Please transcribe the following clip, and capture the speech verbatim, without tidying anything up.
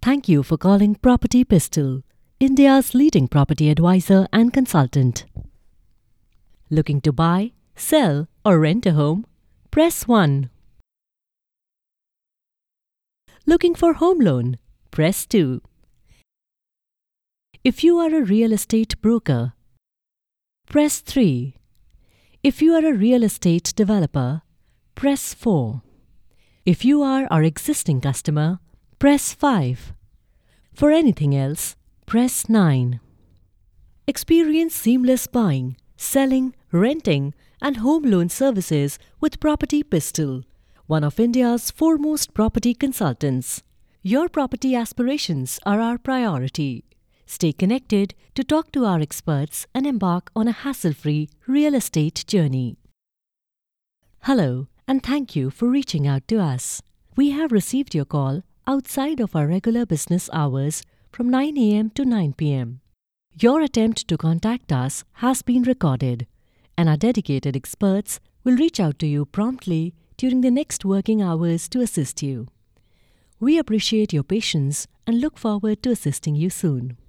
Thank you for calling Property Pistol, India's leading property advisor and consultant. Looking to buy, sell, or rent a home? Press one. Looking for home loan? Press two. If you are a real estate broker, press three. If you are a real estate developer, press four. If you are our existing customer, press five. For anything else, press nine. Experience seamless buying, selling, renting, and home loan services with Property Pistol, one of India's foremost property consultants. Your property aspirations are our priority. Stay connected to talk to our experts and embark on a hassle-free real estate journey. Hello, and thank you for reaching out to us. We have received your call outside of our regular business hours from nine a m to nine p m Your attempt to contact us has been recorded, and our dedicated experts will reach out to you promptly during the next working hours to assist you. We appreciate your patience and look forward to assisting you soon.